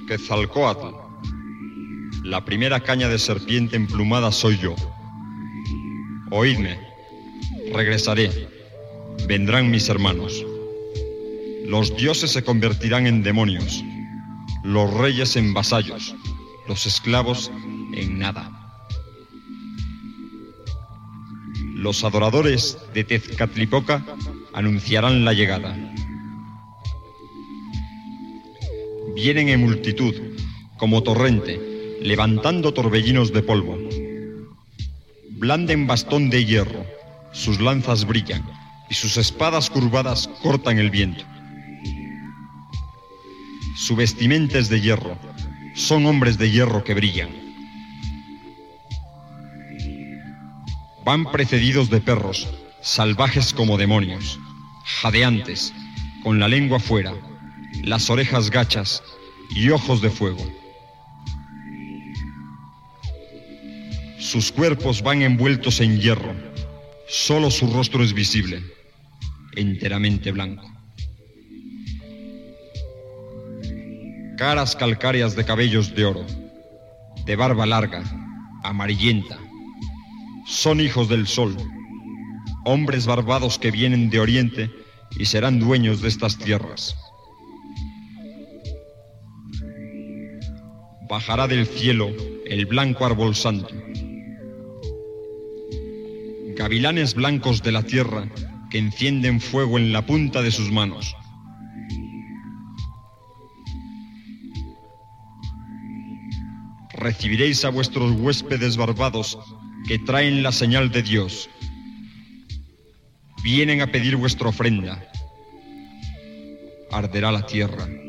Quetzalcóatl, la primera caña de serpiente emplumada soy yo. Oídme, regresaré, vendrán mis hermanos. Los dioses se convertirán en demonios, los reyes en vasallos, los esclavos en nada. Los adoradores de Tezcatlipoca anunciarán la llegada. Vienen en multitud, como torrente, levantando torbellinos de polvo. Blanden bastón de hierro, sus lanzas brillan, y sus espadas curvadas cortan el viento. Su vestimenta es de hierro, son hombres de hierro que brillan. Van precedidos de perros, salvajes como demonios, jadeantes, con la lengua fuera, las orejas gachas y ojos de fuego. Sus cuerpos van envueltos en hierro, solo su rostro es visible, enteramente blanco. Caras calcáreas de cabellos de oro, de barba larga, amarillenta. Son hijos del sol, hombres barbados que vienen de Oriente y serán dueños de estas tierras. Bajará del cielo el blanco árbol santo. Gavilanes blancos de la tierra que encienden fuego en la punta de sus manos. Recibiréis a vuestros huéspedes barbados que traen la señal de Dios. Vienen a pedir vuestra ofrenda. Arderá la tierra.